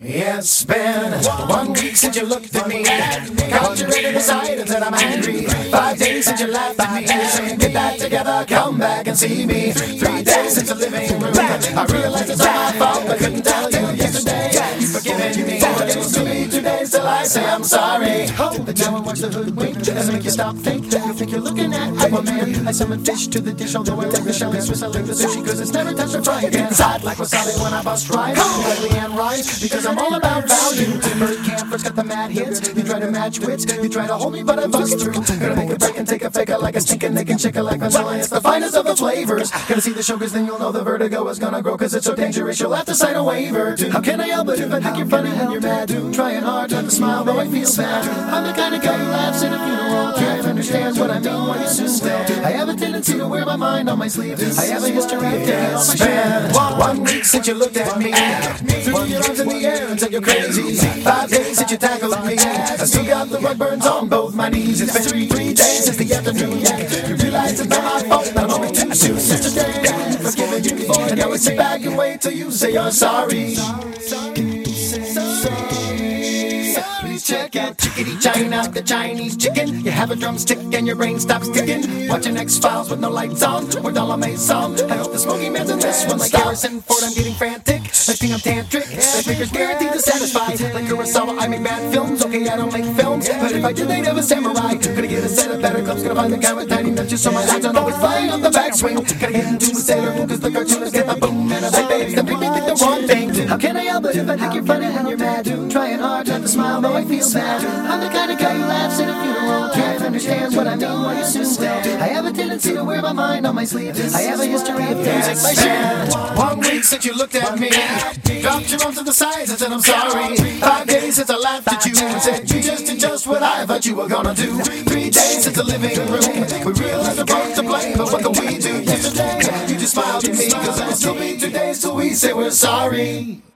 It's been 1 week since you looked at me, got you ready to decide that I'm angry. 5 days since you laughed at me, saying get that together, come back and see me. 3 days since the living room, I realized it's all my fault, I couldn't tell you yesterday. You've forgiven me, but it's to me 2 days till I say I'm sorry. The devil watch the hoodwink, doesn't make you stop think that you think you're looking at Aquaman. I summon fish to the dish, although I like the shell, Swiss, I like the sushi, cause it's never touched a frying pan. It's hot like wasabi when I bust rhymes, like Leanne Rice, because I'm all about value. Bird campers got the mad hits. You try to match wits, you try to hold me, but I bust through. Gonna make a break and take a fake like a stinking naked chicken like vanilla. It's the finest of the flavors. Gonna see the show, cause then you'll know the vertigo is gonna grow, cause it's so dangerous you'll have to sign a waiver. How can I help it if I think you're funny when you're mad? Trying hard not to smile, though I feel bad. I'm the kind of guy who laughs at a funeral, can't understand what I mean when you sit there. I have a tendency to wear my mind on my sleeve. I have a history of death. It's been 1 week since you looked at me, threw your arms in the air and said you're crazy. 5 days since you tackled me, I still got the rug burns on both my knees. It's been 3 days since the afternoon. You realize it's not my fault, I'm only too soon. Yesterday, I've forgiven you before, and now I sit back and wait till you say you're sorry. Please check out Chickadee China, the Chinese chicken. You have a drumstick and your brain stops ticking. Watching X-Files with no lights on, or Dollar song. I hope the Smoky Man's in this one like Harrison Ford. I'm getting frantic, I think I'm tantric. That maker's guaranteed to satisfy. Like Kurosawa, I make bad films. Okay, I don't make films, but if I did, they'd have a samurai. Gonna get a set of better clips, gonna find the guy with tiny nudges so my eyes don't always flying on the backswing. Gotta get into a Sailor Moon, cause the cartoonists get the boom. And I like babes that make me think the wrong thing. How can I help it if I think you're funny when you're mad? Trying hard not to smile, though I feel bad. I'm the kind of guy who laughs at a funeral, can't understand what I mean when you sit there. I have a tendency to wear my mind on my sleeve. I have a history of things like my 1 week since you looked at me, dropped your arms to the sides and said I'm sorry. 5 days since I laughed at you and said you just did just what I thought you were gonna do. 3 days since the living room, we realized we're both to blame, but what can we do? Yesterday, you just smiled at me, cause it'll still be 2 days till we say we're sorry.